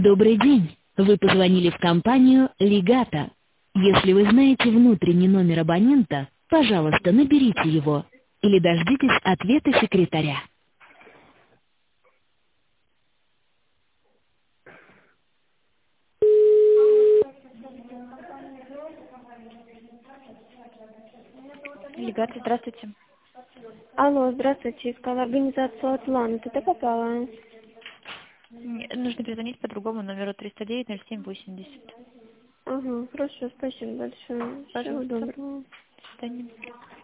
Добрый день. Вы позвонили в компанию «Легата». Если вы знаете внутренний номер абонента, пожалуйста, наберите его или дождитесь ответа секретаря. Легат, здравствуйте. Алло, здравствуйте. Искала организацию «Атлант». Это попала? Нужно перезвонить по другому номеру 309-07-80. Ага, хорошо, спасибо большое. Всего Пожалуйста. доброго. До свидания.